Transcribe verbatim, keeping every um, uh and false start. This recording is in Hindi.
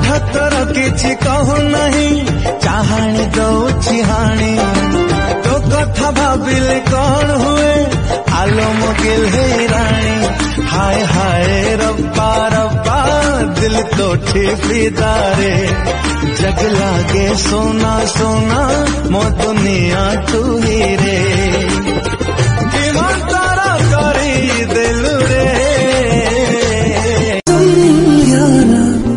कथा तोर किछि कहू नहीं चाहाणी दौछि हाणी तो कथा भाबिले कौन हुए आलो मुगिल है रानी हाय हाय रब्बा रब्बा दिल तो ठिफिदारे जग लागे सोना सोना मो दुनिया तू ही रे।